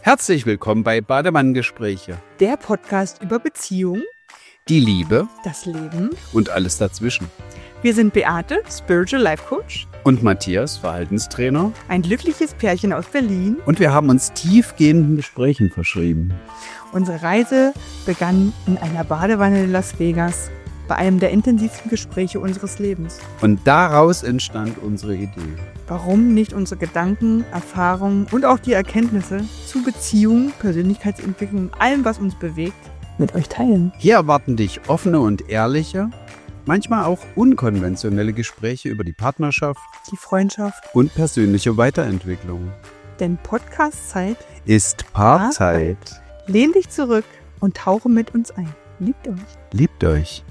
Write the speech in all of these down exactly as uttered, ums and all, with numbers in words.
Herzlich willkommen bei Bademann-Gespräche. Der Podcast über Beziehung, die Liebe, das Leben und alles dazwischen. Wir sind Beate, Spiritual Life Coach. Und Matthias, Verhaltenstrainer. Ein glückliches Pärchen aus Berlin. Und wir haben uns tiefgehenden Gesprächen verschrieben. Unsere Reise begann in einer Badewanne in Las Vegas, bei einem der intensivsten Gespräche unseres Lebens. Und daraus entstand unsere Idee. Warum nicht unsere Gedanken, Erfahrungen und auch die Erkenntnisse zu Beziehungen, Persönlichkeitsentwicklung und allem, was uns bewegt, mit euch teilen. Hier erwarten dich offene und ehrliche, manchmal auch unkonventionelle Gespräche über die Partnerschaft, die Freundschaft und persönliche Weiterentwicklung. Denn Podcast-Zeit ist Paarzeit. Lehn dich zurück und tauche mit uns ein. Liebt euch. Liebt euch.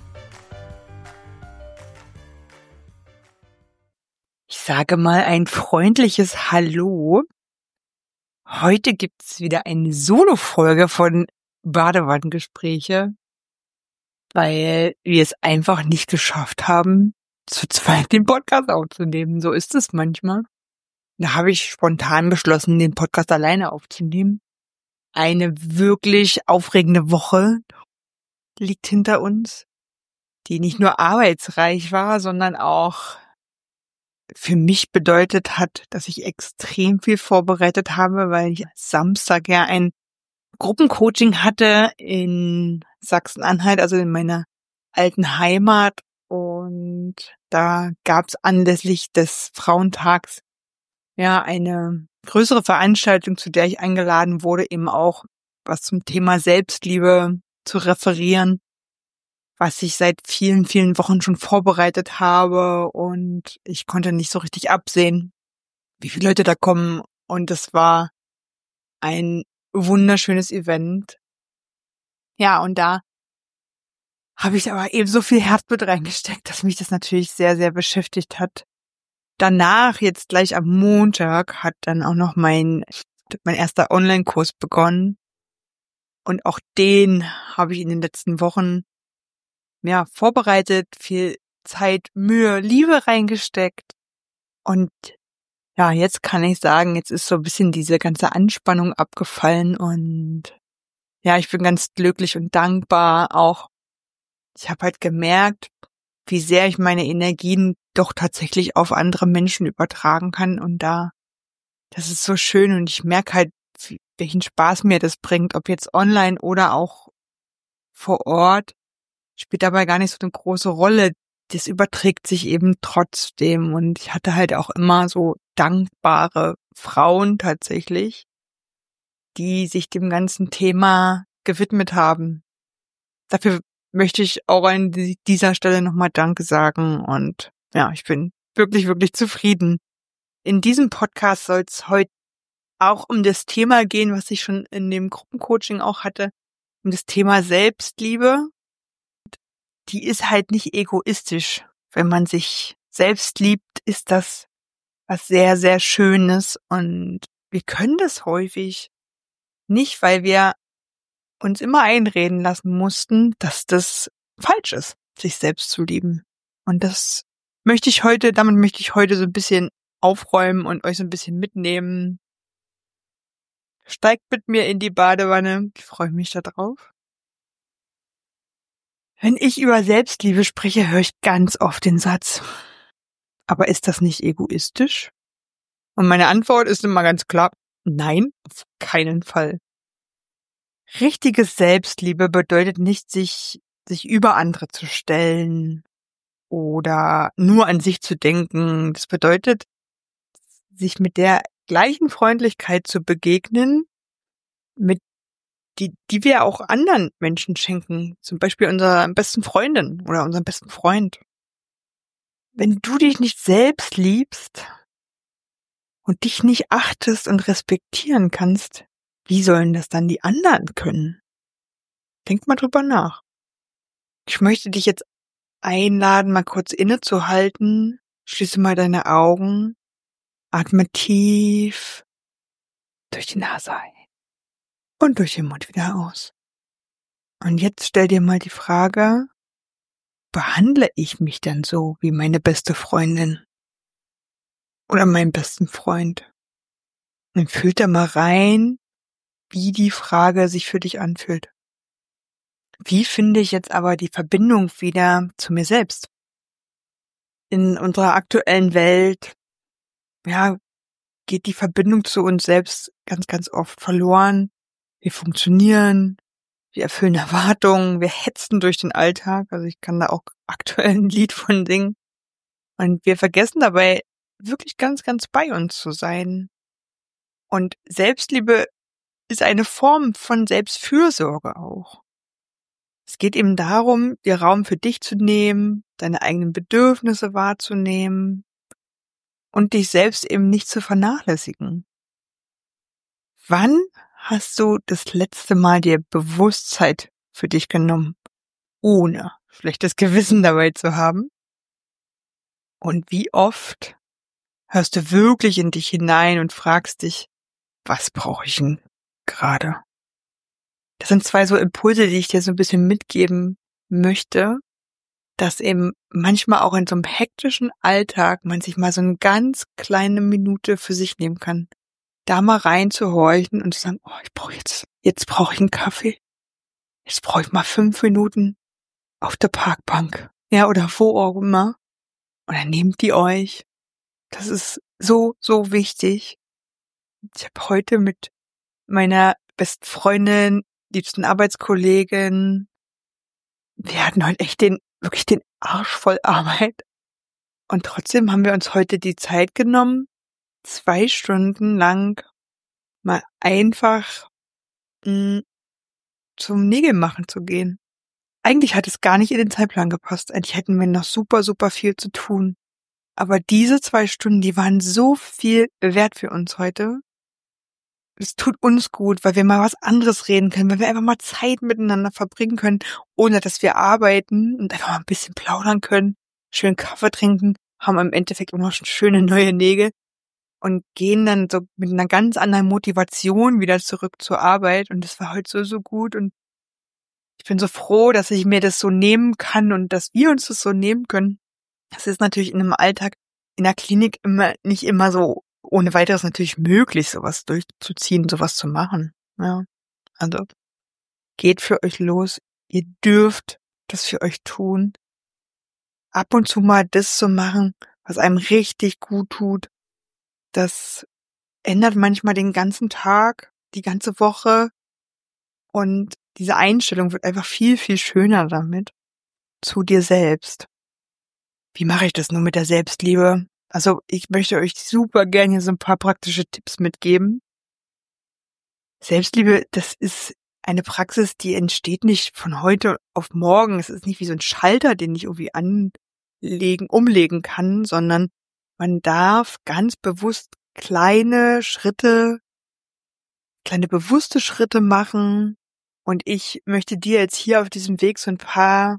Ich sage mal ein freundliches Hallo. Heute gibt es wieder eine Solo-Folge von Badewannengespräche, weil wir es einfach nicht geschafft haben, zu zweit den Podcast aufzunehmen. So ist es manchmal. Da habe ich spontan beschlossen, den Podcast alleine aufzunehmen. Eine wirklich aufregende Woche liegt hinter uns, die nicht nur arbeitsreich war, sondern auch für mich bedeutet hat, dass ich extrem viel vorbereitet habe, weil ich Samstag ja ein Gruppencoaching hatte in Sachsen-Anhalt, also in meiner alten Heimat. Und da gab es anlässlich des Frauentags ja eine größere Veranstaltung, zu der ich eingeladen wurde, eben auch was zum Thema Selbstliebe zu referieren, was ich seit vielen, vielen Wochen schon vorbereitet habe, und ich konnte nicht so richtig absehen, wie viele Leute da kommen, und es war ein wunderschönes Event. Ja, und da habe ich aber eben so viel Herzblut reingesteckt, dass mich das natürlich sehr, sehr beschäftigt hat. Danach, jetzt gleich am Montag, hat dann auch noch mein, mein erster Online-Kurs begonnen, und auch den habe ich in den letzten Wochen ja, vorbereitet, viel Zeit, Mühe, Liebe reingesteckt. Und ja, jetzt kann ich sagen, jetzt ist so ein bisschen diese ganze Anspannung abgefallen, und ja, ich bin ganz glücklich und dankbar auch. Ich habe halt gemerkt, wie sehr ich meine Energien doch tatsächlich auf andere Menschen übertragen kann, und da, das ist so schön, und ich merke halt, welchen Spaß mir das bringt, ob jetzt online oder auch vor Ort. Spielt dabei gar nicht so eine große Rolle. Das überträgt sich eben trotzdem. Und ich hatte halt auch immer so dankbare Frauen tatsächlich, die sich dem ganzen Thema gewidmet haben. Dafür möchte ich auch an dieser Stelle nochmal Danke sagen. Und ja, ich bin wirklich, wirklich zufrieden. In diesem Podcast soll es heute auch um das Thema gehen, was ich schon in dem Gruppencoaching auch hatte, um das Thema Selbstliebe. Die ist halt nicht egoistisch. Wenn man sich selbst liebt, ist das was sehr, sehr Schönes, und wir können das häufig nicht, weil wir uns immer einreden lassen mussten, dass das falsch ist, sich selbst zu lieben. Und das möchte ich heute, damit möchte ich heute so ein bisschen aufräumen und euch so ein bisschen mitnehmen. Steigt mit mir in die Badewanne. Ich freue mich da drauf. Wenn ich über Selbstliebe spreche, höre ich ganz oft den Satz: Aber ist das nicht egoistisch? Und meine Antwort ist immer ganz klar: Nein, auf keinen Fall. Richtige Selbstliebe bedeutet nicht, sich, sich über andere zu stellen oder nur an sich zu denken. Das bedeutet, sich mit der gleichen Freundlichkeit zu begegnen, mit die, die wir auch anderen Menschen schenken, zum Beispiel unserer besten Freundin oder unserem besten Freund. Wenn du dich nicht selbst liebst und dich nicht achtest und respektieren kannst, wie sollen das dann die anderen können? Denk mal drüber nach. Ich möchte dich jetzt einladen, mal kurz innezuhalten. Schließe mal deine Augen, atme tief durch die Nase ein und durch den Mund wieder aus. Und jetzt stell dir mal die Frage: Behandle ich mich denn so wie meine beste Freundin oder meinen besten Freund? Dann fühlt da mal rein, wie die Frage sich für dich anfühlt. Wie finde ich jetzt aber die Verbindung wieder zu mir selbst? In unserer aktuellen Welt, ja, geht die Verbindung zu uns selbst ganz, ganz oft verloren. Wir funktionieren, wir erfüllen Erwartungen, wir hetzen durch den Alltag. Also ich kann da auch aktuell ein Lied von singen. Und wir vergessen dabei, wirklich ganz, ganz bei uns zu sein. Und Selbstliebe ist eine Form von Selbstfürsorge auch. Es geht eben darum, dir Raum für dich zu nehmen, deine eigenen Bedürfnisse wahrzunehmen und dich selbst eben nicht zu vernachlässigen. Wann hast du das letzte Mal dir Bewusstheit für dich genommen, ohne schlechtes Gewissen dabei zu haben? Und wie oft hörst du wirklich in dich hinein und fragst dich, was brauche ich denn gerade? Das sind zwei so Impulse, die ich dir so ein bisschen mitgeben möchte, dass eben manchmal auch in so einem hektischen Alltag man sich mal so eine ganz kleine Minute für sich nehmen kann, da mal reinzuhorchen und zu sagen, oh, ich brauche jetzt, jetzt brauche ich einen Kaffee. Jetzt brauche ich mal fünf Minuten auf der Parkbank. Ja, oder wo auch immer. Und dann nehmt die euch. Das ist so, so wichtig. Ich habe heute mit meiner besten Freundin, liebsten Arbeitskollegin, wir hatten heute echt den, wirklich den Arsch voll Arbeit. Und trotzdem haben wir uns heute die Zeit genommen, zwei Stunden lang mal einfach mh, zum Nägelmachen zu gehen. Eigentlich hat es gar nicht in den Zeitplan gepasst. Eigentlich hätten wir noch super, super viel zu tun. Aber diese zwei Stunden, die waren so viel wert für uns heute. Es tut uns gut, weil wir mal was anderes reden können, weil wir einfach mal Zeit miteinander verbringen können, ohne dass wir arbeiten und einfach mal ein bisschen plaudern können, schön Kaffee trinken, haben im Endeffekt auch noch schöne neue Nägel und gehen dann so mit einer ganz anderen Motivation wieder zurück zur Arbeit. Und das war heute so, so gut. Und ich bin so froh, dass ich mir das so nehmen kann und dass wir uns das so nehmen können. Das ist natürlich in einem Alltag, in der Klinik immer nicht immer so ohne weiteres natürlich möglich, sowas durchzuziehen, sowas zu machen. Ja, also geht für euch los. Ihr dürft das für euch tun. Ab und zu mal das zu machen, was einem richtig gut tut. Das ändert manchmal den ganzen Tag, die ganze Woche. Und diese Einstellung wird einfach viel, viel schöner damit. Zu dir selbst. Wie mache ich das nur mit der Selbstliebe? Also ich möchte euch super gerne hier so ein paar praktische Tipps mitgeben. Selbstliebe, das ist eine Praxis, die entsteht nicht von heute auf morgen. Es ist nicht wie so ein Schalter, den ich irgendwie anlegen, umlegen kann, sondern man darf ganz bewusst kleine Schritte, kleine bewusste Schritte machen. Und ich möchte dir jetzt hier auf diesem Weg so ein paar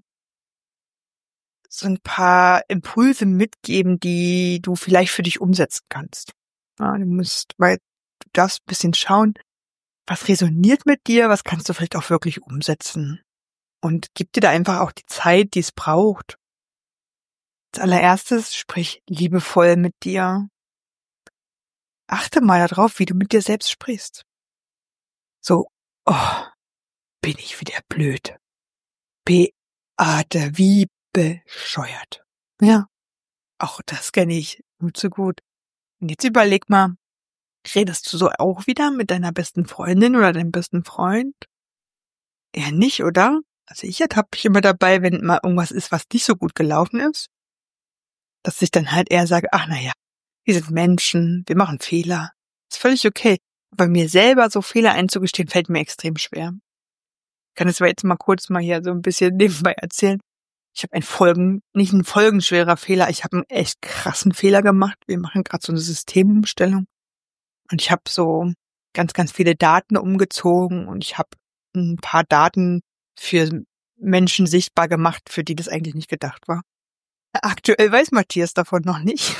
so ein paar Impulse mitgeben, die du vielleicht für dich umsetzen kannst. Ja, du musst, weil du darfst ein bisschen schauen, was resoniert mit dir, was kannst du vielleicht auch wirklich umsetzen. Und gib dir da einfach auch die Zeit, die es braucht. Als allererstes, sprich liebevoll mit dir. Achte mal darauf, wie du mit dir selbst sprichst. So, oh, bin ich wieder blöd. Beate, wie bescheuert. Ja, auch das kenne ich nur zu gut. Und jetzt überleg mal, redest du so auch wieder mit deiner besten Freundin oder deinem besten Freund? Eher nicht, oder? Also ich ertappe mich immer dabei, wenn mal irgendwas ist, was nicht so gut gelaufen ist, dass ich dann halt eher sage, ach naja, wir sind Menschen, wir machen Fehler. Ist völlig okay. Aber mir selber so Fehler einzugestehen, fällt mir extrem schwer. Ich kann es aber jetzt mal kurz mal hier so ein bisschen nebenbei erzählen. Ich habe einen Folgen, nicht einen folgenschwerer Fehler, ich habe einen echt krassen Fehler gemacht. Wir machen gerade so eine Systemumstellung. Und ich habe so ganz, ganz viele Daten umgezogen und ich habe ein paar Daten für Menschen sichtbar gemacht, für die das eigentlich nicht gedacht war. Aktuell weiß Matthias davon noch nicht.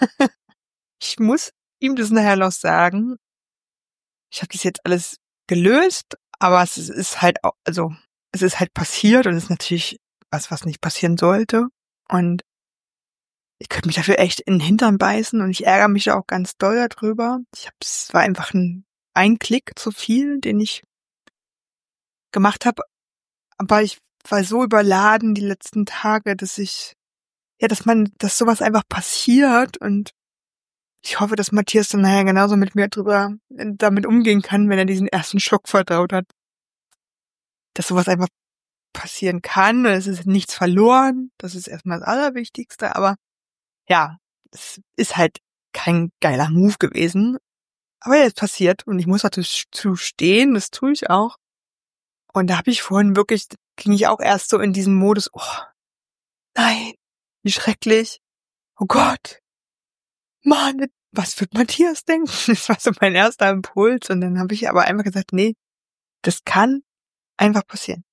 Ich muss ihm das nachher noch sagen. Ich habe das jetzt alles gelöst, aber es ist halt auch, also es ist halt passiert und es ist natürlich was, was nicht passieren sollte. Und ich könnte mich dafür echt in den Hintern beißen und ich ärgere mich da auch ganz doll darüber. Ich habe, es war einfach ein ein Klick zu viel, den ich gemacht habe. Aber ich war so überladen die letzten Tage, dass ich, ja, dass man, dass sowas einfach passiert und ich hoffe, dass Matthias dann nachher genauso mit mir drüber, damit umgehen kann, wenn er diesen ersten Schock verdaut hat. Dass sowas einfach passieren kann. Es ist nichts verloren. Das ist erstmal das Allerwichtigste. Aber ja, es ist halt kein geiler Move gewesen. Aber er ist passiert und ich muss dazu stehen. Das tue ich auch. Und da habe ich vorhin wirklich, ging ich auch erst so in diesen Modus, oh, nein, wie schrecklich. Oh Gott. Mann, was wird Matthias denken? Das war so mein erster Impuls. Und dann habe ich aber einfach gesagt, nee, das kann einfach passieren.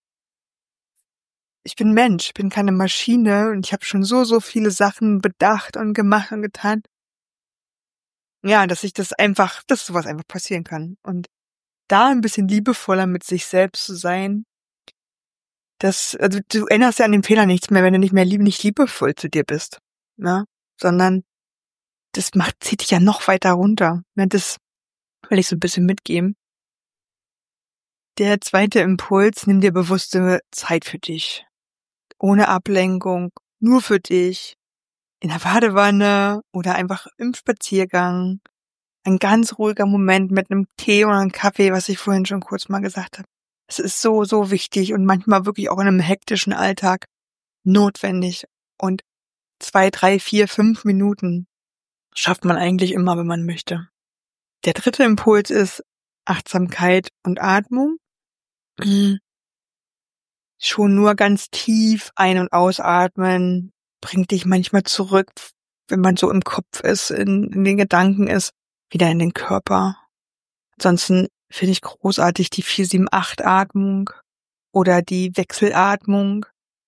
Ich bin Mensch, ich bin keine Maschine und ich habe schon so, so viele Sachen bedacht und gemacht und getan. Ja, dass ich das einfach, dass sowas einfach passieren kann. Und da ein bisschen liebevoller mit sich selbst zu sein, das, also du änderst ja an den Fehler nichts mehr, wenn du nicht mehr lieb, nicht liebevoll zu dir bist, ne? Sondern das macht, zieht dich ja noch weiter runter. Ne? Das will ich so ein bisschen mitgeben. Der zweite Impuls, nimm dir bewusste Zeit für dich. Ohne Ablenkung, nur für dich, in der Badewanne oder einfach im Spaziergang. Ein ganz ruhiger Moment mit einem Tee oder einem Kaffee, was ich vorhin schon kurz mal gesagt habe. Es ist so, so wichtig und manchmal wirklich auch in einem hektischen Alltag notwendig. Und zwei, drei, vier, fünf Minuten schafft man eigentlich immer, wenn man möchte. Der dritte Impuls ist Achtsamkeit und Atmung. Schon nur ganz tief ein- und ausatmen bringt dich manchmal zurück, wenn man so im Kopf ist, in, in den Gedanken ist, wieder in den Körper. Ansonsten finde ich großartig die vier sieben acht Atmung oder die Wechselatmung.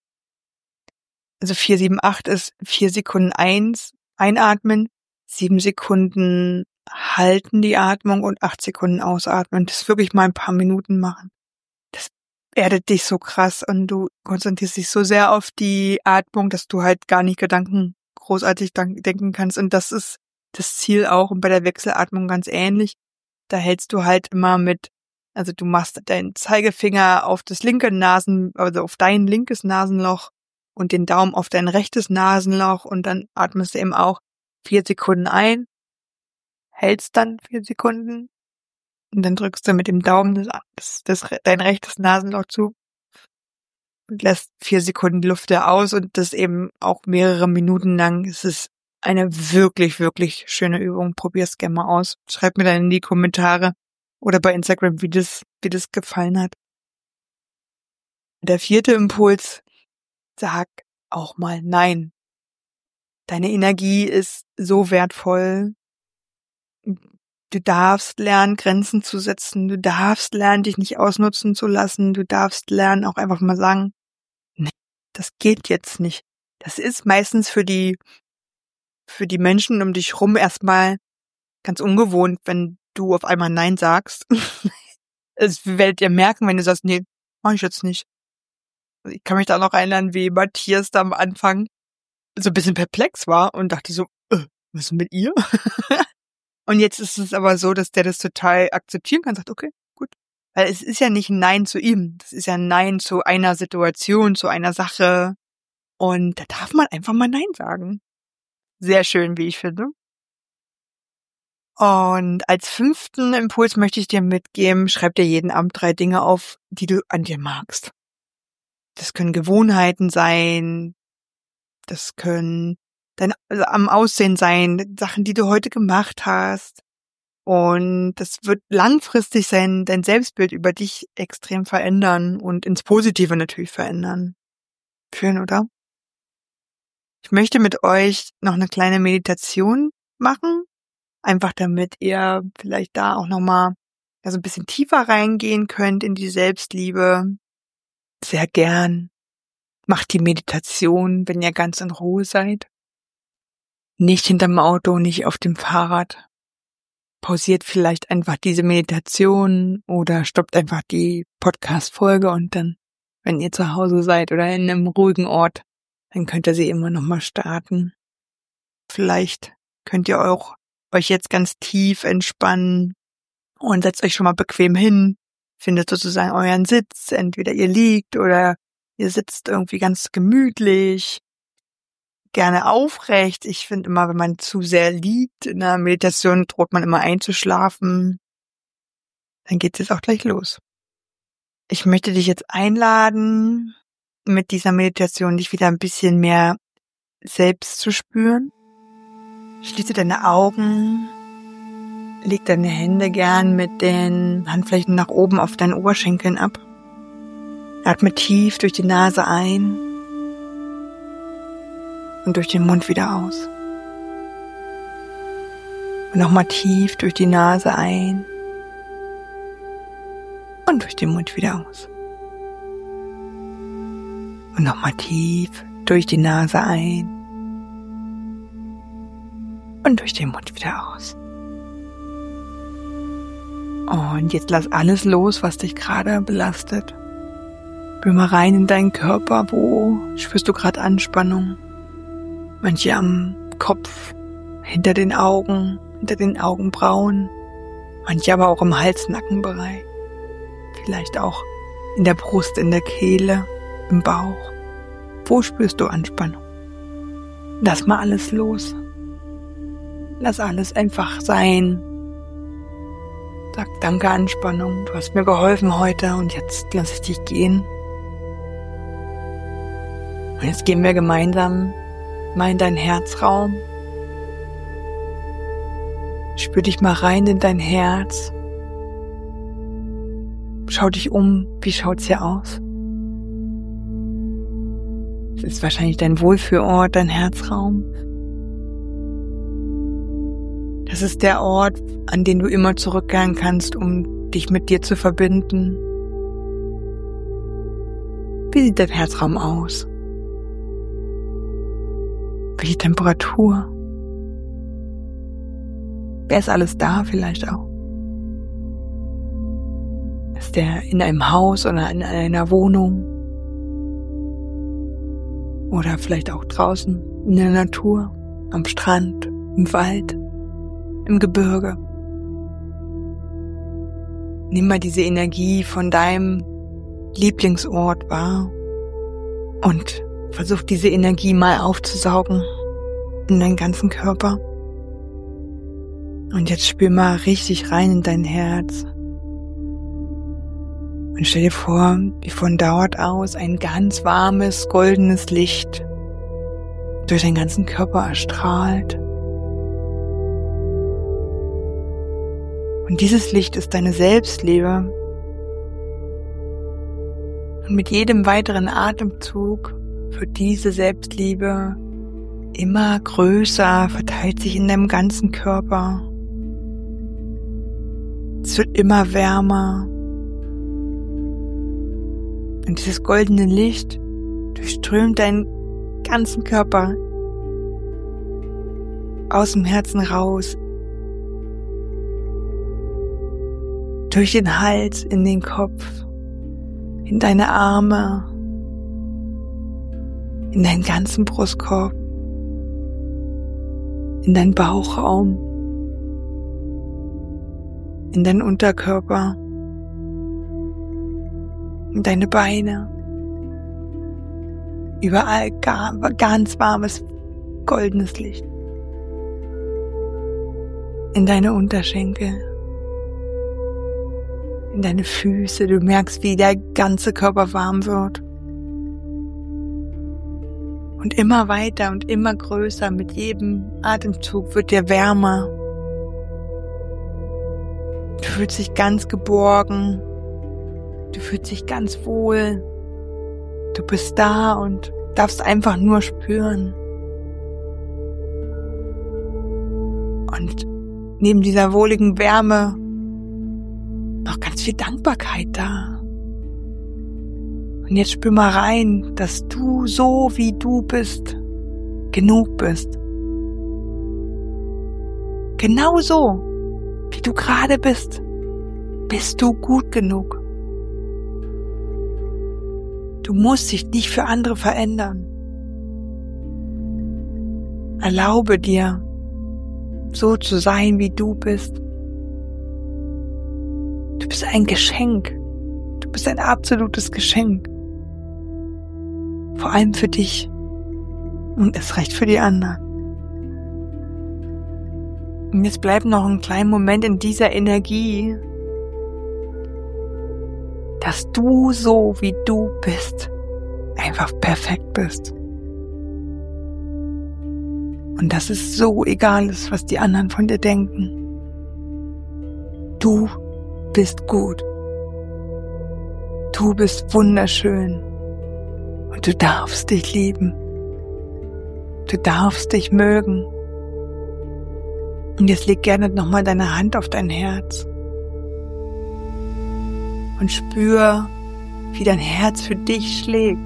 Also vier sieben acht ist vier Sekunden eins einatmen, sieben Sekunden halten die Atmung und acht Sekunden ausatmen. Das wirklich mal ein paar Minuten machen. Das erdet dich so krass und du konzentrierst dich so sehr auf die Atmung, dass du halt gar nicht Gedanken großartig denken kannst. Und das ist das Ziel auch und bei der Wechselatmung ganz ähnlich. Da hältst du halt immer mit, also du machst deinen Zeigefinger auf das linke Nasen, also auf dein linkes Nasenloch und den Daumen auf dein rechtes Nasenloch und dann atmest du eben auch vier Sekunden ein, hältst dann vier Sekunden und dann drückst du mit dem Daumen das, das, das, dein rechtes Nasenloch zu und lässt vier Sekunden die Luft da aus und das eben auch mehrere Minuten lang. Es ist eine wirklich, wirklich schöne Übung. Probier's gerne mal aus. Schreib mir dann in die Kommentare oder bei Instagram, wie das, wie das gefallen hat. Der vierte Impuls, sag auch mal Nein. Deine Energie ist so wertvoll. Du darfst lernen, Grenzen zu setzen. Du darfst lernen, dich nicht ausnutzen zu lassen. Du darfst lernen, auch einfach mal sagen, nee, das geht jetzt nicht. Das ist meistens für die, für die Menschen um dich rum erstmal ganz ungewohnt, wenn du auf einmal Nein sagst. Es werdet ihr merken, wenn du sagst, nee, mach ich jetzt nicht. Ich kann mich da noch erinnern, wie Matthias da am Anfang so ein bisschen perplex war und dachte so, äh, was ist mit ihr? Und jetzt ist es aber so, dass der das total akzeptieren kann, sagt, okay, gut. Weil es ist ja nicht ein Nein zu ihm. Das ist ja ein Nein zu einer Situation, zu einer Sache. Und da darf man einfach mal Nein sagen. Sehr schön, wie ich finde. Und als fünften Impuls möchte ich dir mitgeben, schreib dir jeden Abend drei Dinge auf, die du an dir magst. Das können Gewohnheiten sein, das können dein also am Aussehen sein, Sachen, die du heute gemacht hast. Und das wird langfristig sein, dein Selbstbild über dich extrem verändern und ins Positive natürlich verändern. Schön, oder? Ich möchte mit euch noch eine kleine Meditation machen. Einfach damit ihr vielleicht da auch nochmal ja, so ein bisschen tiefer reingehen könnt in die Selbstliebe. Sehr gern. Macht die Meditation, wenn ihr ganz in Ruhe seid. Nicht hinterm Auto, nicht auf dem Fahrrad. Pausiert vielleicht einfach diese Meditation oder stoppt einfach die Podcast-Folge und dann, wenn ihr zu Hause seid oder in einem ruhigen Ort, dann könnt ihr sie immer nochmal starten. Vielleicht könnt ihr auch euch jetzt ganz tief entspannen Und setzt euch schon mal bequem hin, findet sozusagen euren Sitz, entweder ihr liegt oder ihr sitzt irgendwie ganz gemütlich, gerne aufrecht. Ich finde immer, wenn man zu sehr liegt in der Meditation, droht man immer einzuschlafen. Dann geht es jetzt auch gleich los. Ich möchte dich jetzt einladen, mit dieser Meditation dich wieder ein bisschen mehr selbst zu spüren. Schließe deine Augen, leg deine Hände gern mit den Handflächen nach oben auf deinen Oberschenkeln ab. Atme tief durch die Nase ein und durch den Mund wieder aus. Und nochmal tief durch die Nase ein und durch den Mund wieder aus. Und nochmal tief durch die Nase ein und durch den Mund wieder aus. Und jetzt lass alles los, was dich gerade belastet. Spür mal rein in deinen Körper, wo spürst du gerade Anspannung? Manche am Kopf, hinter den Augen, hinter den Augenbrauen, manche aber auch im Hals-Nackenbereich. Vielleicht auch in der Brust, in der Kehle, im Bauch. Wo spürst du Anspannung? Lass mal alles los. Lass alles einfach sein. Sag danke Anspannung, du hast mir geholfen heute und jetzt lass ich dich gehen. Und jetzt gehen wir gemeinsam mal in deinen Herzraum. Spür dich mal rein in dein Herz. Schau dich um, wie schaut's hier aus? Es ist wahrscheinlich dein Wohlfühlort, dein Herzraum. Das ist der Ort, an den du immer zurückkehren kannst, um dich mit dir zu verbinden. Wie sieht dein Herzraum aus? Welche Temperatur? Wer ist alles da vielleicht auch? Ist der in einem Haus oder in einer Wohnung? Oder vielleicht auch draußen in der Natur, am Strand, im Wald, im Gebirge. Nimm mal diese Energie von deinem Lieblingsort wahr und versuch diese Energie mal aufzusaugen in deinen ganzen Körper. Und jetzt spür mal richtig rein in dein Herz. Und stell dir vor, wie von dort aus ein ganz warmes, goldenes Licht durch deinen ganzen Körper erstrahlt. Und dieses Licht ist deine Selbstliebe. Und mit jedem weiteren Atemzug wird diese Selbstliebe immer größer, verteilt sich in deinem ganzen Körper. Es wird immer wärmer. Und dieses goldene Licht durchströmt deinen ganzen Körper aus dem Herzen raus, durch den Hals, in den Kopf, in deine Arme, in deinen ganzen Brustkorb, in deinen Bauchraum, in deinen Unterkörper, in deine Beine. Überall ganz warmes, goldenes Licht. In deine Unterschenkel, in deine Füße. Du merkst, wie der ganze Körper warm wird. Und immer weiter und immer größer, mit jedem Atemzug wird dir wärmer. Du fühlst dich ganz geborgen. Du fühlst dich ganz wohl. Du bist da und darfst einfach nur spüren. Und neben dieser wohligen Wärme noch ganz viel Dankbarkeit da. Und jetzt spür mal rein, dass du so wie du bist, genug bist. Genau so, wie du gerade bist, bist du gut genug. Du musst dich nicht für andere verändern. Erlaube dir, so zu sein, wie du bist. Du bist ein Geschenk. Du bist ein absolutes Geschenk. Vor allem für dich. Und es reicht für die anderen. Und jetzt bleib noch einen kleinen Moment in dieser Energie, dass du so, wie du bist, einfach perfekt bist. Und dass es so egal ist, was die anderen von dir denken. Du bist gut. Du bist wunderschön. Und du darfst dich lieben. Du darfst dich mögen. Und jetzt leg gerne nochmal deine Hand auf dein Herz. Und spür, wie dein Herz für dich schlägt.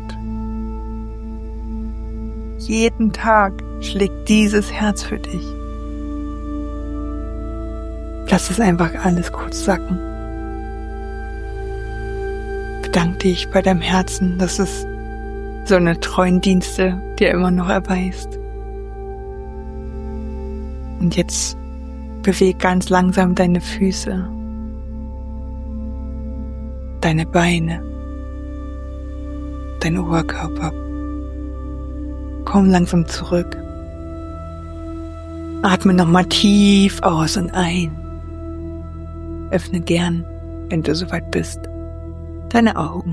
Jeden Tag schlägt dieses Herz für dich. Lass es einfach alles kurz sacken. Bedank dich bei deinem Herzen, dass es so eine treuen Dienste dir immer noch erweist. Und jetzt beweg ganz langsam deine Füße, deine Beine, deinen Oberkörper. Komm langsam zurück. Atme nochmal tief aus und ein. Öffne gern, wenn du soweit bist, deine Augen.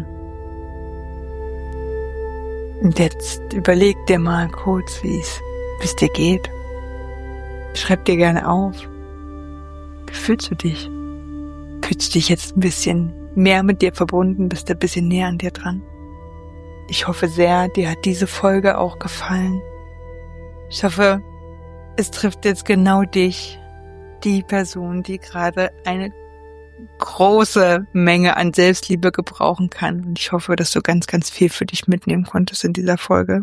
Und jetzt überleg dir mal kurz, wie es dir geht. Schreib dir gerne auf. Wie fühlst du dich? Fühlst du dich jetzt ein bisschen mehr mit dir verbunden? Bist du ein bisschen näher an dir dran? Ich hoffe sehr, dir hat diese Folge auch gefallen. Ich hoffe, es trifft jetzt genau dich, die Person, die gerade eine große Menge an Selbstliebe gebrauchen kann. Und ich hoffe, dass du ganz, ganz viel für dich mitnehmen konntest in dieser Folge.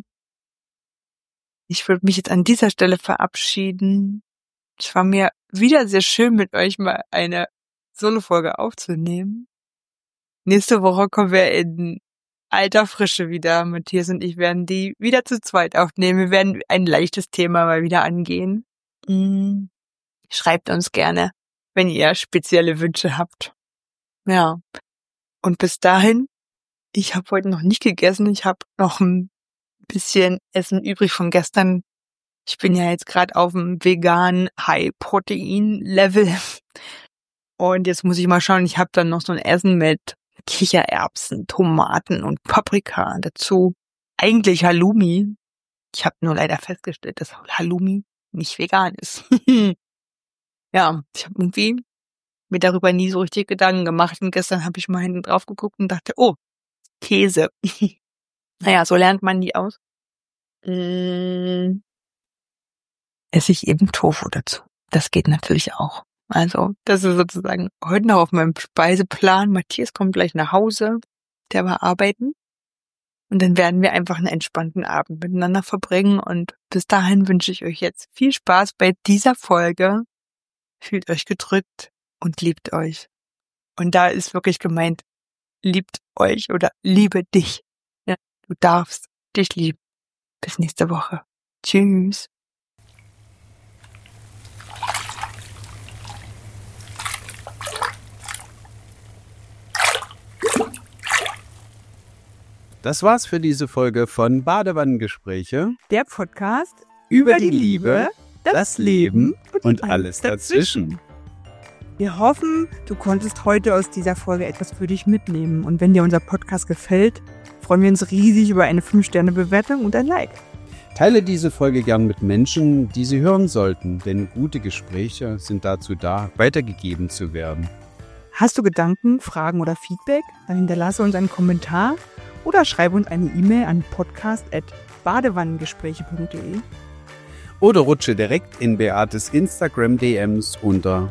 Ich würde mich jetzt an dieser Stelle verabschieden. Es war mir wieder sehr schön, mit euch mal eine Solo-Folge aufzunehmen. Nächste Woche kommen wir in alter Frische wieder. Matthias und ich werden die wieder zu zweit aufnehmen. Wir werden ein leichtes Thema mal wieder angehen. Mhm. Schreibt uns gerne, wenn ihr spezielle Wünsche habt. Ja. Und bis dahin, ich habe heute noch nicht gegessen. Ich habe noch ein bisschen Essen übrig von gestern. Ich bin ja jetzt gerade auf dem veganen High-Protein-Level. Und jetzt muss ich mal schauen, ich habe dann noch so ein Essen mit Kichererbsen, Tomaten und Paprika dazu. Eigentlich Halloumi. Ich habe nur leider festgestellt, dass Halloumi nicht vegan ist. Ja, ich habe irgendwie mir darüber nie so richtig Gedanken gemacht. Und gestern habe ich mal hinten drauf geguckt und dachte, oh, Käse. Naja, so lernt man die aus. Mmh. Esse ich eben Tofu dazu. Das geht natürlich auch. Also, das ist sozusagen heute noch auf meinem Speiseplan. Matthias kommt gleich nach Hause, der war arbeiten. Und dann werden wir einfach einen entspannten Abend miteinander verbringen. Und bis dahin wünsche ich euch jetzt viel Spaß bei dieser Folge. Fühlt euch gedrückt und liebt euch. Und da ist wirklich gemeint, liebt euch oder liebe dich. Ja, du darfst dich lieben. Bis nächste Woche. Tschüss. Das war's für diese Folge von Badewannengespräche. Der Podcast über die Liebe, das Leben und alles dazwischen. Wir hoffen, du konntest heute aus dieser Folge etwas für dich mitnehmen. Und wenn dir unser Podcast gefällt, freuen wir uns riesig über eine fünf Sterne Bewertung und ein Like. Teile diese Folge gern mit Menschen, die sie hören sollten, denn gute Gespräche sind dazu da, weitergegeben zu werden. Hast du Gedanken, Fragen oder Feedback? Dann hinterlasse uns einen Kommentar oder schreibe uns eine E-Mail an podcast at badewannengespräche punkt de. Oder rutsche direkt in Beates Instagram-D Ms unter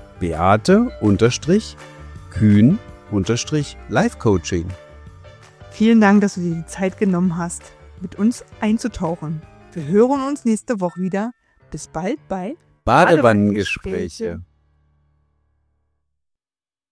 Beate-Kühn-Life-Coaching. Vielen Dank, dass du dir die Zeit genommen hast, mit uns einzutauchen. Wir hören uns nächste Woche wieder. Bis bald bei Badewannengespräche.